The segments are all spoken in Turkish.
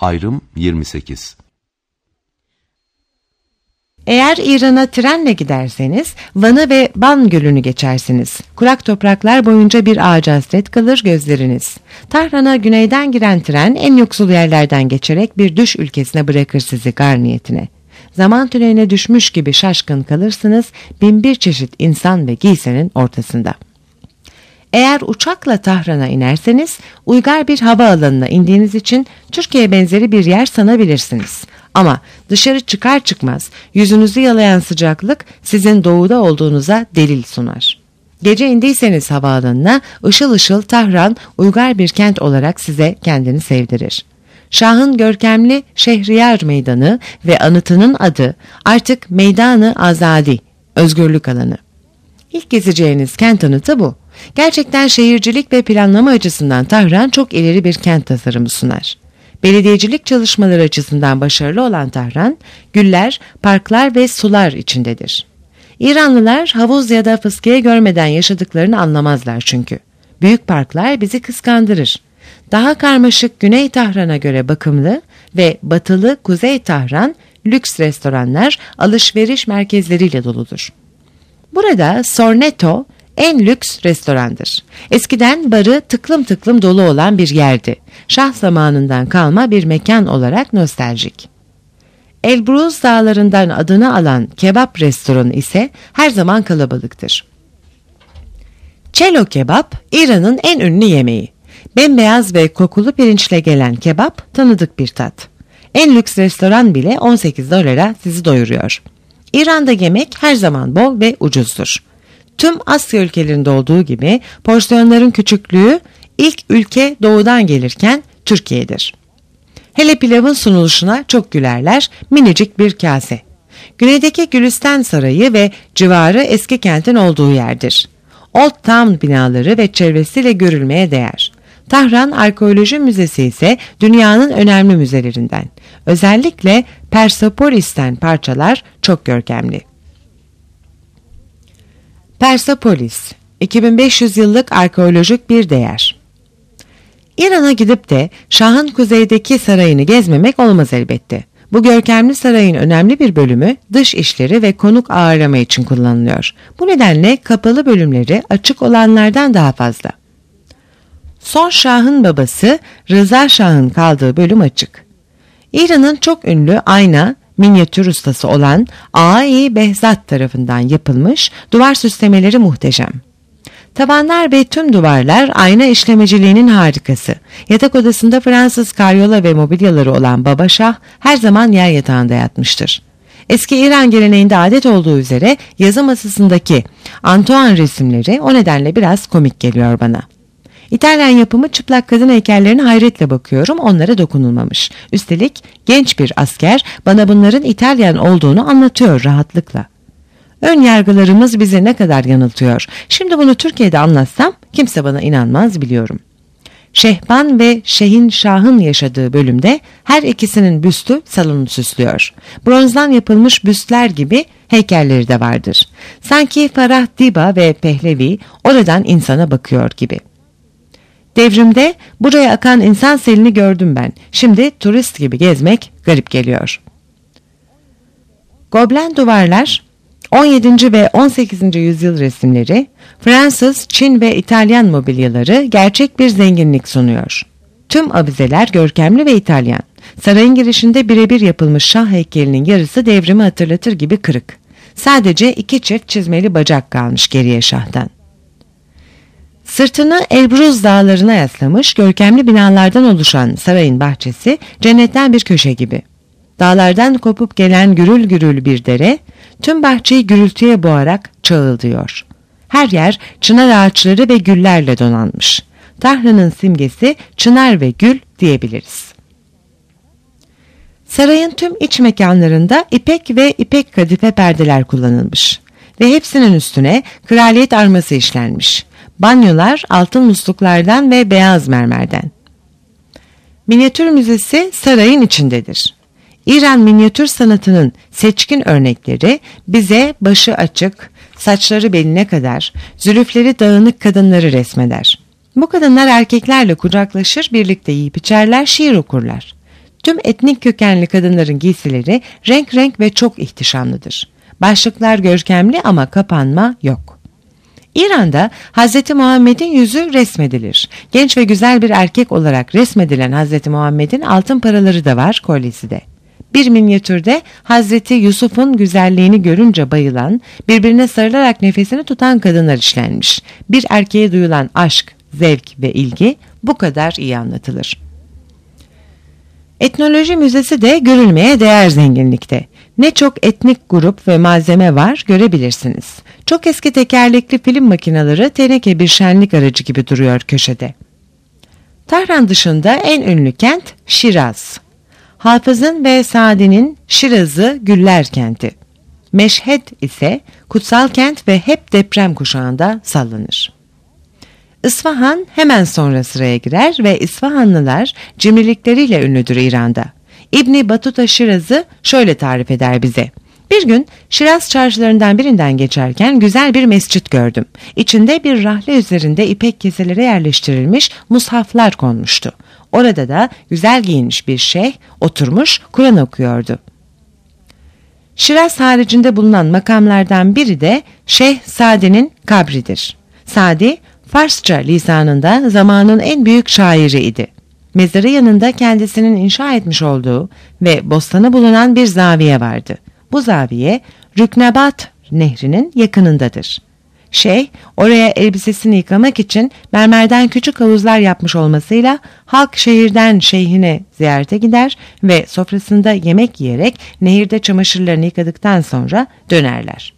Ayrım 28. Eğer İran'a trenle giderseniz Van'ı ve Van Gölü'nü geçersiniz. Kurak topraklar boyunca bir ağaca hasret kalır gözleriniz. Tahran'a güneyden giren tren en yoksul yerlerden geçerek bir düş ülkesine bırakır sizi gar niyetine. Zaman tüneline düşmüş gibi şaşkın kalırsınız binbir çeşit insan ve giysenin ortasında. Eğer uçakla Tahran'a inerseniz uygar bir havaalanına indiğiniz için Türkiye benzeri bir yer sanabilirsiniz. Ama dışarı çıkar çıkmaz yüzünüzü yalayan sıcaklık sizin doğuda olduğunuza delil sunar. Gece indiyseniz havaalanına ışıl ışıl Tahran uygar bir kent olarak size kendini sevdirir. Şah'ın görkemli Şehriyar Meydanı ve anıtının adı artık Meydanı Azadi, özgürlük alanı. İlk gezeceğiniz kent anıtı bu. Gerçekten şehircilik ve planlama açısından Tahran çok ileri bir kent tasarımı sunar. Belediyecilik çalışmaları açısından başarılı olan Tahran, güller, parklar ve sular içindedir. İranlılar havuz ya da fıskiye görmeden yaşadıklarını anlamazlar çünkü. Büyük parklar bizi kıskandırır. Daha karmaşık Güney Tahran'a göre bakımlı ve batılı Kuzey Tahran, lüks restoranlar, alışveriş merkezleriyle doludur. Burada Sorneto en lüks restorandır. Eskiden barı tıklım tıklım dolu olan bir yerdi. Şah zamanından kalma bir mekan olarak nostaljik. Elbruz dağlarından adını alan kebap restoranı ise her zaman kalabalıktır. Çelo kebap İran'ın en ünlü yemeği. Bembeyaz ve kokulu pirinçle gelen kebap tanıdık bir tat. En lüks restoran bile 18 dolara sizi doyuruyor. İran'da yemek her zaman bol ve ucuzdur. Tüm Asya ülkelerinde olduğu gibi porsiyonların küçüklüğü ilk ülke doğudan gelirken Türkiye'dir. Hele pilavın sunuluşuna çok gülerler, minicik bir kase. Güneydeki Gülistan Sarayı ve civarı eski kentin olduğu yerdir. Old Town binaları ve çevresiyle görülmeye değer. Tahran Arkeoloji Müzesi ise dünyanın önemli müzelerinden. Özellikle Persepolis'ten parçalar çok görkemli. Persepolis, 2500 yıllık arkeolojik bir değer. İran'a gidip de Şah'ın kuzeydeki sarayını gezmemek olmaz elbette. Bu görkemli sarayın önemli bir bölümü dış işleri ve konuk ağırlama için kullanılıyor. Bu nedenle kapalı bölümleri açık olanlardan daha fazla. Son Şah'ın babası Rıza Şah'ın kaldığı bölüm açık. İran'ın çok ünlü ayna, minyatür ustası olan Ağai Behzat tarafından yapılmış duvar süslemeleri muhteşem. Tavanlar ve tüm duvarlar ayna işlemeciliğinin harikası. Yatak odasında Fransız karyola ve mobilyaları olan Baba Şah her zaman yer yatağında yatmıştır. Eski İran geleneğinde adet olduğu üzere yazı masasındaki Antoine resimleri o nedenle biraz komik geliyor bana. İtalyan yapımı çıplak kadın heykellerine hayretle bakıyorum, onlara dokunulmamış. Üstelik genç bir asker bana bunların İtalyan olduğunu anlatıyor rahatlıkla. Ön yargılarımız bizi ne kadar yanıltıyor. Şimdi bunu Türkiye'de anlatsam kimse bana inanmaz biliyorum. Şehban ve Şehin Şah'ın yaşadığı bölümde her ikisinin büstü salonu süslüyor. Bronzdan yapılmış büstler gibi heykelleri de vardır. Sanki Farah Diba ve Pehlevi oradan insana bakıyor gibi. Devrimde buraya akan insan selini gördüm ben. Şimdi turist gibi gezmek garip geliyor. Goblen duvarlar, 17. ve 18. yüzyıl resimleri, Fransız, Çin ve İtalyan mobilyaları gerçek bir zenginlik sunuyor. Tüm avizeler görkemli ve İtalyan. Sarayın girişinde birebir yapılmış Şah heykelinin yarısı devrimi hatırlatır gibi kırık. Sadece 2 çift çizmeli bacak kalmış geriye Şah'tan. Sırtını Elbruz dağlarına yaslamış görkemli binalardan oluşan sarayın bahçesi cennetten bir köşe gibi. Dağlardan kopup gelen gürül gürül bir dere tüm bahçeyi gürültüye boğarak çağıldıyor. Her yer çınar ağaçları ve güllerle donanmış. Tahran'ın simgesi çınar ve gül diyebiliriz. Sarayın tüm iç mekanlarında ipek ve ipek kadife perdeler kullanılmış ve hepsinin üstüne kraliyet arması işlenmiş. Banyolar altın musluklardan ve beyaz mermerden. Minyatür müzesi sarayın içindedir. İran minyatür sanatının seçkin örnekleri bize başı açık, saçları beline kadar, zülüfleri dağınık kadınları resmeder. Bu kadınlar erkeklerle kucaklaşır, birlikte yiyip içerler, şiir okurlar. Tüm etnik kökenli kadınların giysileri renk renk ve çok ihtişamlıdır. Başlıklar görkemli ama kapanma yok. İran'da Hz. Muhammed'in yüzü resmedilir. Genç ve güzel bir erkek olarak resmedilen Hz. Muhammed'in altın paraları da var, kolyesi de. Bir minyatürde Hazreti Yusuf'un güzelliğini görünce bayılan, birbirine sarılarak nefesini tutan kadınlar işlenmiş. Bir erkeğe duyulan aşk, zevk ve ilgi bu kadar iyi anlatılır. Etnoloji müzesi de görülmeye değer zenginlikte. Ne çok etnik grup ve malzeme var görebilirsiniz. Çok eski tekerlekli film makineleri teneke bir şenlik aracı gibi duruyor köşede. Tahran dışında en ünlü kent Şiraz. Hafız'ın ve Sadi'nin Şiraz'ı güller kenti. Meşhed ise kutsal kent ve hep deprem kuşağında sallanır. İsfahan hemen sonra sıraya girer ve İsfahanlılar cimrilikleriyle ünlüdür İran'da. İbni Batuta Şiraz'ı şöyle tarif eder bize. Bir gün Şiraz çarşılarından birinden geçerken güzel bir mescit gördüm. İçinde bir rahle üzerinde ipek keselere yerleştirilmiş mushaflar konmuştu. Orada da güzel giyinmiş bir şeyh oturmuş Kur'an okuyordu. Şiraz haricinde bulunan makamlardan biri de Şeyh Sadi'nin kabridir. Sadi, Farsça lisanında zamanın en büyük şairi idi. Mezarı yanında kendisinin inşa etmiş olduğu ve bostanı bulunan bir zaviye vardı. Bu zaviye Rüknebat nehrinin yakınındadır. Şeyh oraya elbisesini yıkamak için mermerden küçük havuzlar yapmış olmasıyla halk şehirden şeyhine ziyarete gider ve sofrasında yemek yiyerek nehirde çamaşırlarını yıkadıktan sonra dönerler.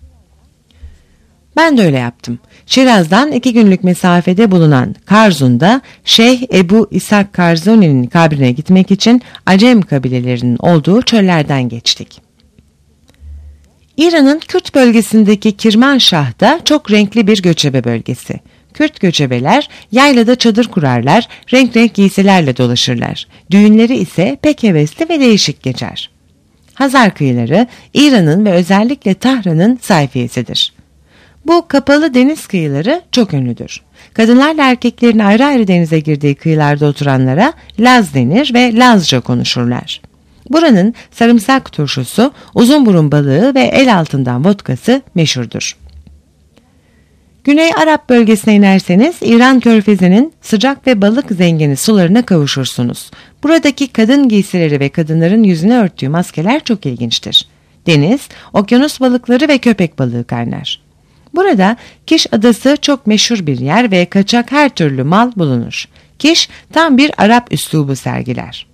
Ben de öyle yaptım. Şiraz'dan 2 günlük mesafede bulunan Karzun'da Şeyh Ebu İshak Karzuni'nin kabrine gitmek için Acem kabilelerinin olduğu çöllerden geçtik. İran'ın Kürt bölgesindeki Kirmanşah da çok renkli bir göçebe bölgesi. Kürt göçebeler yaylada çadır kurarlar, renk renk giysilerle dolaşırlar. Düğünleri ise pek hevesli ve değişik geçer. Hazar kıyıları İran'ın ve özellikle Tahran'ın sayfiyesidir. Bu kapalı deniz kıyıları çok ünlüdür. Kadınlarla erkeklerin ayrı ayrı denize girdiği kıyılarda oturanlara Laz denir ve Lazca konuşurlar. Buranın sarımsak turşusu, uzun burun balığı ve el altından vodkası meşhurdur. Güney Arap bölgesine inerseniz İran Körfezi'nin sıcak ve balık zengini sularına kavuşursunuz. Buradaki kadın giysileri ve kadınların yüzünü örttüğü maskeler çok ilginçtir. Deniz, okyanus balıkları ve köpek balığı kaynar. Burada Kiş Adası çok meşhur bir yer ve kaçak her türlü mal bulunur. Kiş tam bir Arap üslubu sergiler.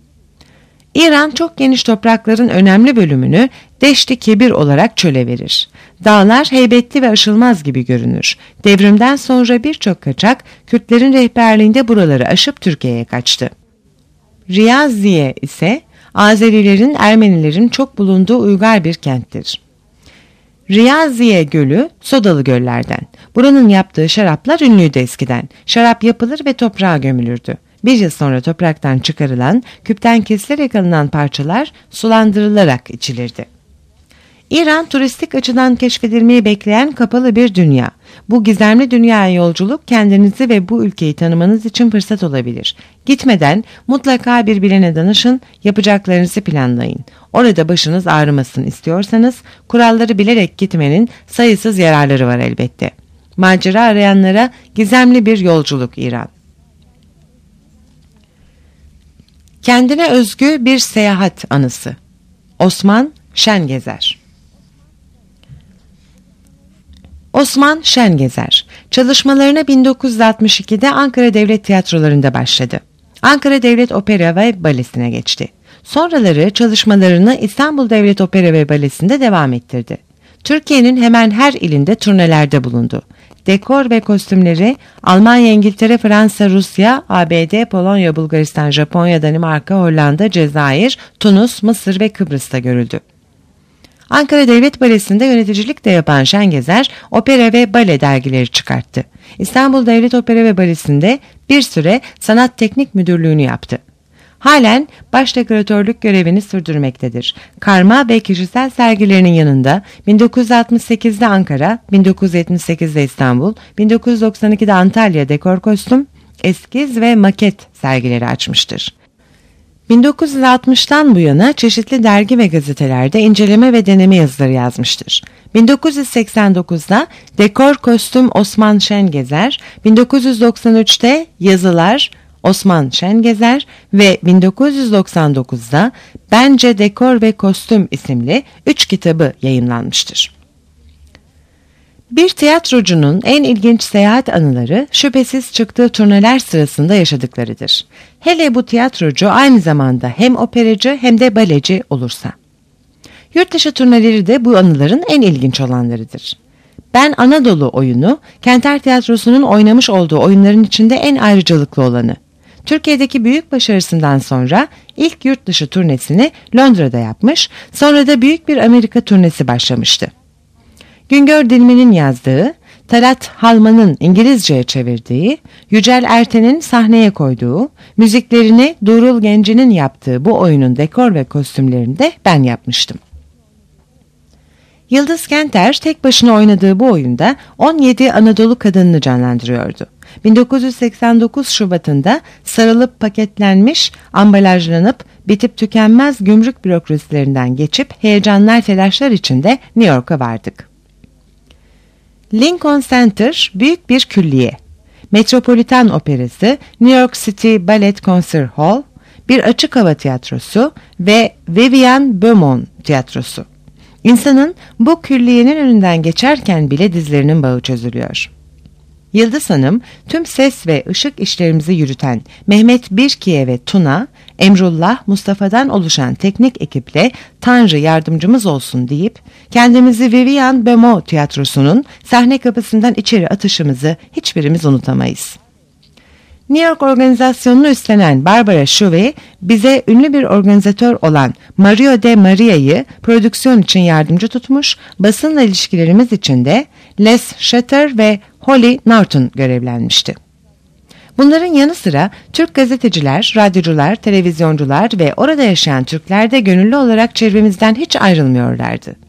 İran çok geniş toprakların önemli bölümünü Deşti Kebir olarak çöle verir. Dağlar heybetli ve aşılmaz gibi görünür. Devrimden sonra birçok kaçak Kürtlerin rehberliğinde buraları aşıp Türkiye'ye kaçtı. Riyaziye ise Azerilerin, Ermenilerin çok bulunduğu uygar bir kenttir. Riyaziye Gölü sodalı göllerden. Buranın yaptığı şaraplar ünlüydü eskiden. Şarap yapılır ve toprağa gömülürdü. Bir yıl sonra topraktan çıkarılan, küpten kesilerek alınan parçalar sulandırılarak içilirdi. İran turistik açıdan keşfedilmeyi bekleyen kapalı bir dünya. Bu gizemli dünyaya yolculuk kendinizi ve bu ülkeyi tanımanız için fırsat olabilir. Gitmeden mutlaka bir bilene danışın, yapacaklarınızı planlayın. Orada başınız ağrımasın istiyorsanız kuralları bilerek gitmenin sayısız yararları var elbette. Macera arayanlara gizemli bir yolculuk İran. Kendine özgü bir seyahat anısı. Osman Şengezer. Osman Şengezer, çalışmalarına 1962'de Ankara Devlet Tiyatroları'nda başladı. Ankara Devlet Opera ve Balesi'ne geçti. Sonraları çalışmalarını İstanbul Devlet Opera ve Balesi'nde devam ettirdi. Türkiye'nin hemen her ilinde turnelerde bulundu. Dekor ve kostümleri Almanya, İngiltere, Fransa, Rusya, ABD, Polonya, Bulgaristan, Japonya, Danimarka, Hollanda, Cezayir, Tunus, Mısır ve Kıbrıs'ta görüldü. Ankara Devlet Balesi'nde yöneticilik de yapan Şengezer, opera ve bale dergileri çıkarttı. İstanbul Devlet Opera ve Balesi'nde bir süre sanat teknik müdürlüğünü yaptı. Halen baş dekoratörlük görevini sürdürmektedir. Karma ve kişisel sergilerinin yanında 1968'de Ankara, 1978'de İstanbul, 1992'de Antalya dekor kostüm, eskiz ve maket sergileri açmıştır. 1960'tan bu yana çeşitli dergi ve gazetelerde inceleme ve deneme yazıları yazmıştır. 1989'da Dekor Kostüm Osman Şengezer, 1993'te Yazılar Osman Şengezer ve 1999'da Bence Dekor ve Kostüm isimli 3 kitabı yayımlanmıştır. Bir tiyatrocunun en ilginç seyahat anıları şüphesiz çıktığı turneler sırasında yaşadıklarıdır. Hele bu tiyatrocu aynı zamanda hem operacı hem de baleci olursa. Yurtdışı turneleri de bu anıların en ilginç olanlarıdır. Ben Anadolu oyunu, Kenter Tiyatrosu'nun oynamış olduğu oyunların içinde en ayrıcalıklı olanı. Türkiye'deki büyük başarısından sonra ilk yurtdışı turnesini Londra'da yapmış, sonra da büyük bir Amerika turnesi başlamıştı. Güngör Dilmen'in yazdığı, Talat Halman'ın İngilizceye çevirdiği, Yücel Erten'in sahneye koyduğu, müziklerini Durul Genci'nin yaptığı bu oyunun dekor ve kostümlerini de ben yapmıştım. Yıldız Kenter tek başına oynadığı bu oyunda 17 Anadolu kadınını canlandırıyordu. 1989 Şubat'ında sarılıp paketlenmiş, ambalajlanıp bitip tükenmez gümrük bürokrasilerinden geçip heyecanlar telaşlar içinde New York'a vardık. Lincoln Center büyük bir külliye. Metropolitan Operası, New York City Ballet Concert Hall, bir açık hava tiyatrosu ve Vivian Beaumont tiyatrosu. İnsanın bu külliyenin önünden geçerken bile dizlerinin bağı çözülüyor. Yıldız Hanım, tüm ses ve ışık işlerimizi yürüten Mehmet Birkiye ve Tuna, Emrullah, Mustafa'dan oluşan teknik ekiple Tanrı yardımcımız olsun deyip kendimizi Vivian Beaumont tiyatrosunun sahne kapısından içeri atışımızı hiçbirimiz unutamayız. New York organizasyonunu üstlenen Barbara Shuey bize ünlü bir organizatör olan Mario de Maria'yı prodüksiyon için yardımcı tutmuş, basınla ilişkilerimiz için de Les Shutter ve Holly Norton görevlenmişti. Bunların yanı sıra Türk gazeteciler, radyocular, televizyoncular ve orada yaşayan Türkler de gönüllü olarak çevremizden hiç ayrılmıyorlardı.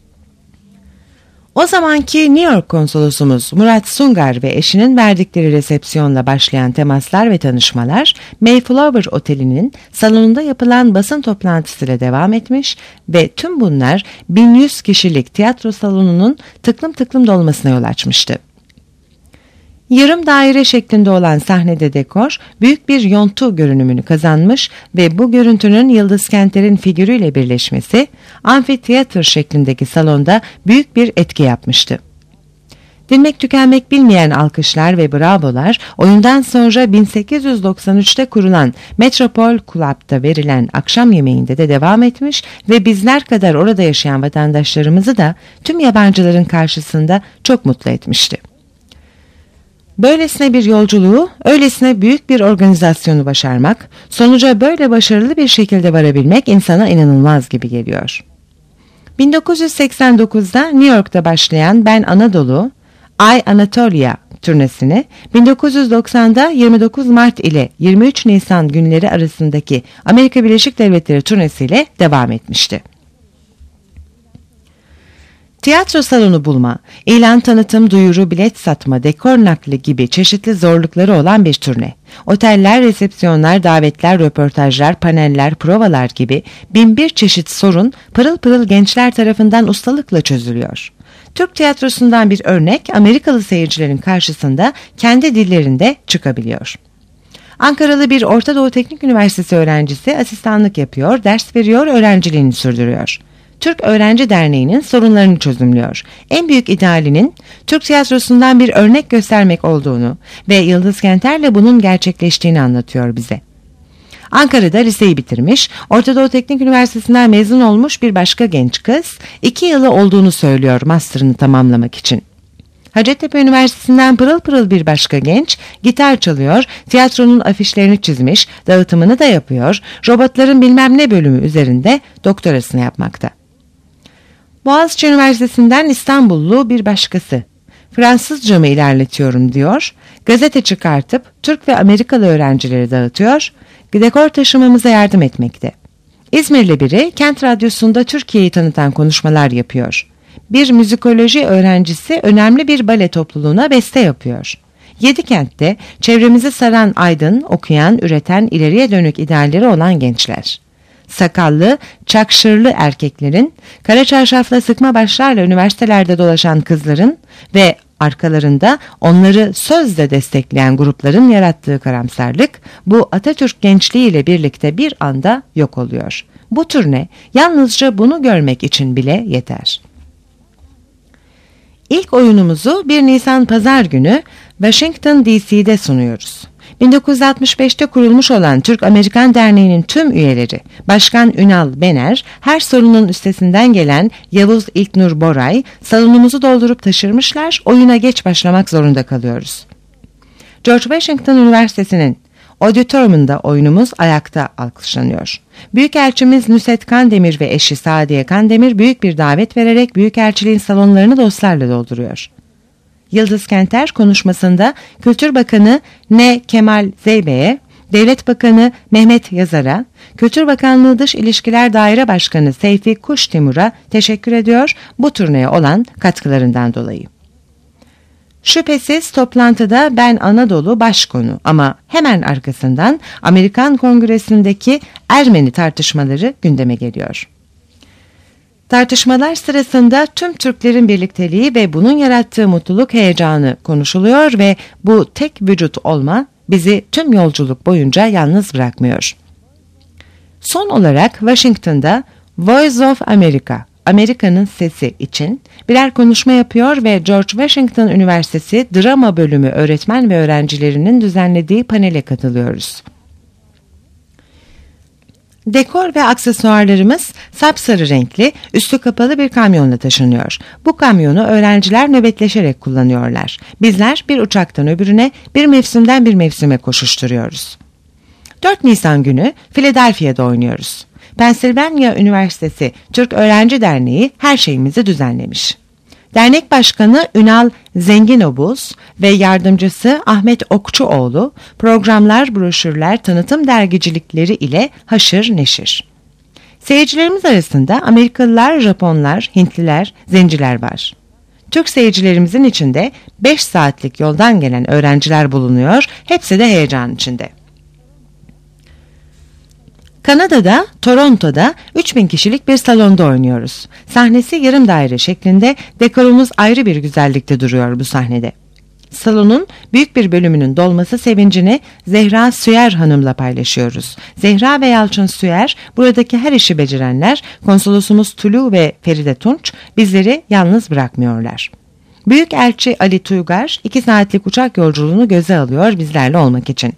O zamanki New York konsolosumuz Murat Sungar ve eşinin verdikleri resepsiyonla başlayan temaslar ve tanışmalar Mayflower Oteli'nin salonunda yapılan basın toplantısıyla devam etmiş ve tüm bunlar 1100 kişilik tiyatro salonunun tıklım tıklım dolmasına yol açmıştı. Yarım daire şeklinde olan sahnede dekor büyük bir yontu görünümünü kazanmış ve bu görüntünün Yıldız Kenter'in figürüyle birleşmesi amfiteyatr şeklindeki salonda büyük bir etki yapmıştı. Dinmek tükenmek bilmeyen alkışlar ve bravolar oyundan sonra 1893'te kurulan Metropol Club'da verilen akşam yemeğinde de devam etmiş ve bizler kadar orada yaşayan vatandaşlarımızı da tüm yabancıların karşısında çok mutlu etmişti. Böylesine bir yolculuğu, öylesine büyük bir organizasyonu başarmak, sonuca böyle başarılı bir şekilde varabilmek insana inanılmaz gibi geliyor. 1989'da New York'ta başlayan Ben Anadolu, I Anatolia turnesini 1990'da 29 Mart ile 23 Nisan günleri arasındaki Amerika Birleşik Devletleri turnesiyle devam etmişti. Tiyatro salonu bulma, ilan tanıtım, duyuru, bilet satma, dekor nakli gibi çeşitli zorlukları olan bir turne. Oteller, resepsiyonlar, davetler, röportajlar, paneller, provalar gibi 1001 çeşit sorun pırıl pırıl gençler tarafından ustalıkla çözülüyor. Türk tiyatrosundan bir örnek Amerikalı seyircilerin karşısında kendi dillerinde çıkabiliyor. Ankaralı bir Orta Doğu Teknik Üniversitesi öğrencisi asistanlık yapıyor, ders veriyor, öğrenciliğini sürdürüyor. Türk Öğrenci Derneği'nin sorunlarını çözümlüyor. En büyük idealinin Türk tiyatrosundan bir örnek göstermek olduğunu ve Yıldız Kenter'le bunun gerçekleştiğini anlatıyor bize. Ankara'da liseyi bitirmiş, Orta Doğu Teknik Üniversitesi'nden mezun olmuş bir başka genç kız, 2 yılı olduğunu söylüyor master'ını tamamlamak için. Hacettepe Üniversitesi'nden pırıl pırıl bir başka genç, gitar çalıyor, tiyatronun afişlerini çizmiş, dağıtımını da yapıyor, robotların bilmem ne bölümü üzerinde doktorasını yapmakta. Boğaziçi Üniversitesi'nden İstanbullu bir başkası, Fransızca mı ilerletiyorum diyor, gazete çıkartıp Türk ve Amerikalı öğrencileri dağıtıyor, dekor taşımamıza yardım etmekte. İzmirli biri Kent Radyosu'nda Türkiye'yi tanıtan konuşmalar yapıyor. Bir müzikoloji öğrencisi önemli bir bale topluluğuna beste yapıyor. 7 kentte çevremizi saran aydın, okuyan, üreten, ileriye dönük idealleri olan gençler. Sakallı, çakşırlı erkeklerin, kara çarşafla sıkma başlarla üniversitelerde dolaşan kızların ve arkalarında onları sözle destekleyen grupların yarattığı karamsarlık bu Atatürk gençliğiyle birlikte bir anda yok oluyor. Bu turne yalnızca bunu görmek için bile yeter. İlk oyunumuzu 1 Nisan Pazar günü Washington DC'de sunuyoruz. 1965'te kurulmuş olan Türk-Amerikan Derneği'nin tüm üyeleri, Başkan Ünal Bener, her sorunun üstesinden gelen Yavuz İlknur Boray, salonumuzu doldurup taşırmışlar, oyuna geç başlamak zorunda kalıyoruz. George Washington Üniversitesi'nin auditoriumunda oyunumuz ayakta alkışlanıyor. Büyükelçimiz Nusret Kandemir ve eşi Sadiye Kandemir büyük bir davet vererek Büyükelçiliğin salonlarını dostlarla dolduruyor. Yıldız Kenter konuşmasında Kültür Bakanı N. Kemal Zeybek'e, Devlet Bakanı Mehmet Yazar'a, Kültür Bakanlığı Dış İlişkiler Daire Başkanı Seyfi Kuştimur'a teşekkür ediyor bu turneye olan katkılarından dolayı. Şüphesiz toplantıda Ben Anadolu başkonu ama hemen arkasından Amerikan Kongresi'ndeki Ermeni tartışmaları gündeme geliyor. Tartışmalar sırasında tüm Türklerin birlikteliği ve bunun yarattığı mutluluk heyecanı konuşuluyor ve bu tek vücut olma bizi tüm yolculuk boyunca yalnız bırakmıyor. Son olarak Washington'da Voice of America, Amerika'nın sesi için birer konuşma yapıyor ve George Washington Üniversitesi Drama Bölümü öğretmen ve öğrencilerinin düzenlediği panele katılıyoruz. Dekor ve aksesuarlarımız sapsarı renkli, üstü kapalı bir kamyonla taşınıyor. Bu kamyonu öğrenciler nöbetleşerek kullanıyorlar. Bizler bir uçaktan öbürüne, bir mevsimden bir mevsime koşuşturuyoruz. 4 Nisan günü Philadelphia'da oynuyoruz. Pennsylvania Üniversitesi Türk Öğrenci Derneği her şeyimizi düzenlemiş. Dernek Başkanı Ünal Zenginobuz ve yardımcısı Ahmet Okçuoğlu programlar, broşürler, tanıtım dergicilikleri ile haşır neşir. Seyircilerimiz arasında Amerikalılar, Japonlar, Hintliler, Zenciler var. Türk seyircilerimizin içinde 5 saatlik yoldan gelen öğrenciler bulunuyor, hepsi de heyecan içinde. Kanada'da, Toronto'da 3000 kişilik bir salonda oynuyoruz. Sahnesi yarım daire şeklinde, dekorumuz ayrı bir güzellikte duruyor bu sahnede. Salonun büyük bir bölümünün dolması sevincini Zehra Süer Hanım'la paylaşıyoruz. Zehra ve Yalçın Süer, buradaki her işi becerenler, konsolosumuz Tulu ve Feride Tunç bizleri yalnız bırakmıyorlar. Büyükelçi Ali Tuygar 2 saatlik uçak yolculuğunu göze alıyor bizlerle olmak için.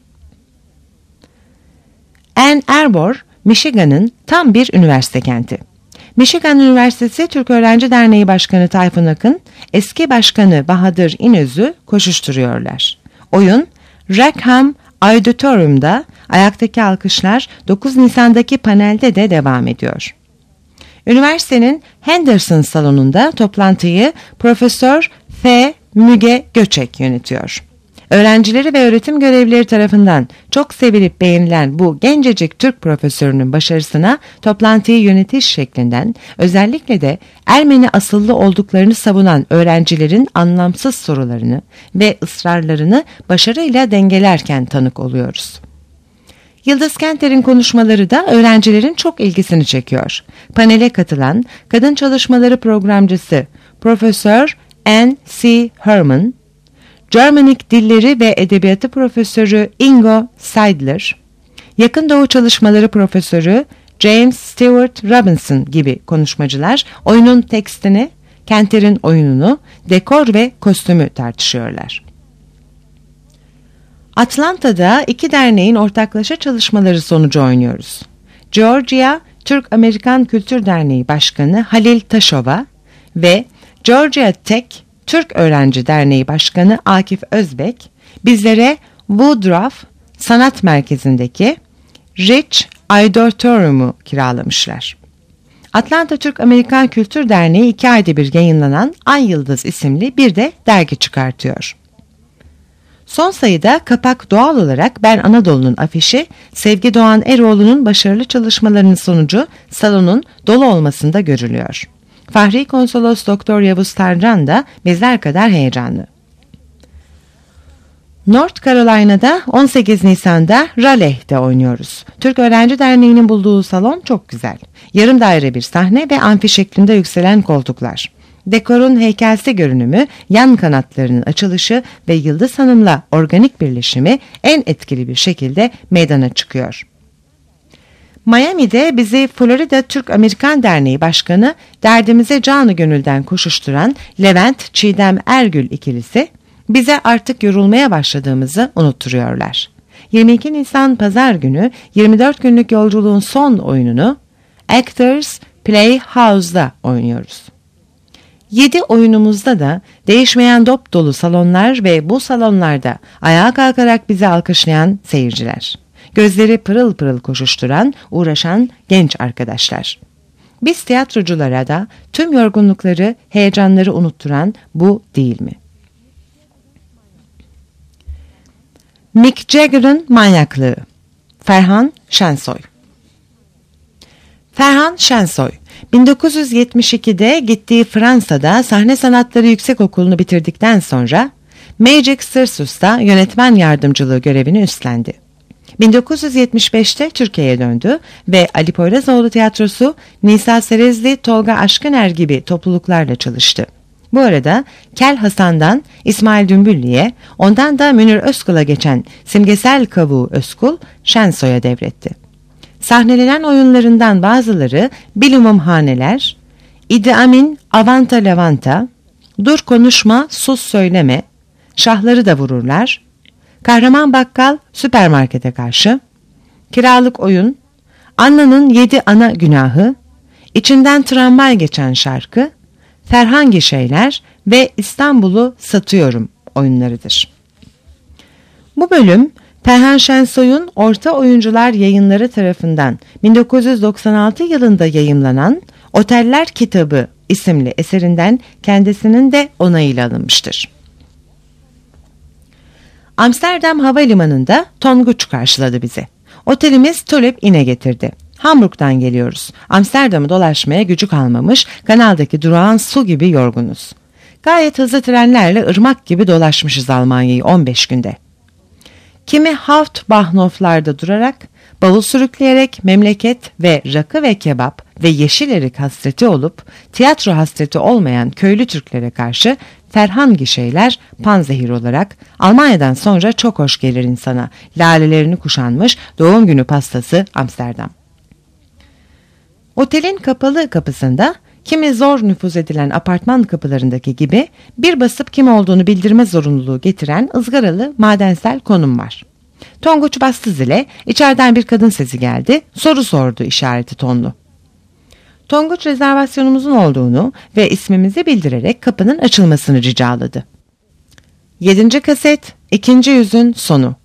Ann Arbor, Michigan'ın tam bir üniversite kenti. Michigan Üniversitesi Türk Öğrenci Derneği Başkanı Tayfun Akın, eski başkanı Bahadır İnöz'ü koşuşturuyorlar. Oyun, Rackham Auditorium'da, ayaktaki alkışlar 9 Nisan'daki panelde de devam ediyor. Üniversitenin Henderson salonunda toplantıyı Profesör F. Müge Göçek yönetiyor. Öğrencileri ve öğretim görevlileri tarafından çok sevilip beğenilen bu gencecik Türk profesörünün başarısına toplantıyı yönetiş şeklinden, özellikle de Ermeni asıllı olduklarını savunan öğrencilerin anlamsız sorularını ve ısrarlarını başarıyla dengelerken tanık oluyoruz. Yıldız Kenter'in konuşmaları da öğrencilerin çok ilgisini çekiyor. Panele katılan kadın çalışmaları programcısı Profesör Ann C. Herman, Germanik Dilleri ve Edebiyatı Profesörü Ingo Seidler, Yakın Doğu Çalışmaları Profesörü James Stewart Robinson gibi konuşmacılar oyunun tekstini, Kenter'in oyununu, dekor ve kostümü tartışıyorlar. Atlanta'da 2 derneğin ortaklaşa çalışmaları sonucu oynuyoruz. Georgia Türk-Amerikan Kültür Derneği Başkanı Halil Taşova ve Georgia Tech Türk Öğrenci Derneği Başkanı Akif Özbek bizlere Woodruff Sanat Merkezi'ndeki Rich Auditorium'u kiralamışlar. Atlanta Türk-Amerikan Kültür Derneği 2 ayda bir yayınlanan Ay Yıldız isimli bir de dergi çıkartıyor. Son sayıda kapak doğal olarak Ben Anadolu'nun afişi, Sevgi Doğan Eroğlu'nun başarılı çalışmalarının sonucu salonun dolu olmasında görülüyor. Fahri Konsolos Doktor Yavuz Tarcan da bizler kadar heyecanlı. North Carolina'da 18 Nisan'da Raleigh'de oynuyoruz. Türk Öğrenci Derneği'nin bulduğu salon çok güzel. Yarım daire bir sahne ve amfi şeklinde yükselen koltuklar. Dekorun heykelsi görünümü, yan kanatlarının açılışı ve Yıldız Hanım'la organik birleşimi en etkili bir şekilde meydana çıkıyor. Miami'de bizi Florida Türk-Amerikan Derneği Başkanı, derdimize canı gönülden koşuşturan Levent Çiğdem Ergül ikilisi, bize artık yorulmaya başladığımızı unutturuyorlar. 22 Nisan Pazar günü 24 günlük yolculuğun son oyununu Actors Playhouse'da oynuyoruz. 7 oyunumuzda da değişmeyen dop dolu salonlar ve bu salonlarda ayağa kalkarak bizi alkışlayan seyirciler. Gözleri pırıl pırıl koşuşturan, uğraşan genç arkadaşlar. Biz tiyatroculara da tüm yorgunlukları, heyecanları unutturan bu değil mi? Mick Jagger'ın manyaklığı. Ferhan Şensoy. Ferhan Şensoy, 1972'de gittiği Fransa'da Sahne Sanatları Yüksekokulu'nu bitirdikten sonra Magic Circus'ta yönetmen yardımcılığı görevini üstlendi. 1975'te Türkiye'ye döndü ve Ali Poyrazoğlu Tiyatrosu, Nisa Serezli, Tolga Aşkıner gibi topluluklarla çalıştı. Bu arada Kel Hasan'dan İsmail Dümbüllü'ye, ondan da Münir Özkul'a geçen simgesel kavuğu Özkul, Şensoy'a devretti. Sahnelenen oyunlarından bazıları Bilumum Haneler, İdi Amin Avanta Lavanta, Dur Konuşma Sus Söyleme, Şahları da Vururlar, Kahraman Bakkal Süpermarkete Karşı, Kiralık Oyun, Anna'nın 7 Ana Günahı, İçinden Tramvay Geçen Şarkı, Ferhangi Şeyler ve İstanbul'u Satıyorum oyunlarıdır. Bu bölüm Ferhan Şensoy'un Orta Oyuncular Yayınları tarafından 1996 yılında yayımlanan Oteller Kitabı isimli eserinden kendisinin de onayıyla alınmıştır. Amsterdam Havalimanı'nda Tonguç karşıladı bizi. Otelimiz Tulip Inn'e getirdi. Hamburg'dan geliyoruz. Amsterdam'ı dolaşmaya gücü kalmamış, kanaldaki durağan su gibi yorgunuz. Gayet hızlı trenlerle ırmak gibi dolaşmışız Almanya'yı 15 günde. Kimi Hauptbahnhof'larda durarak, bavul sürükleyerek memleket ve rakı ve kebap ve yeşil erik hasreti olup, tiyatro hasreti olmayan köylü Türklere karşı Ferhan gişeyler panzehir olarak Almanya'dan sonra çok hoş gelir insana. Lalelerini kuşanmış doğum günü pastası Amsterdam. Otelin kapalı kapısında kimi zor nüfuz edilen apartman kapılarındaki gibi bir basıp kim olduğunu bildirme zorunluluğu getiren ızgaralı madensel konum var. Tonguç bastı zile, içeriden bir kadın sesi geldi, soru sordu işareti tonlu. Tonguç rezervasyonumuzun olduğunu ve ismimizi bildirerek kapının açılmasını ricaladı. 7. kaset, 2. yüzün sonu.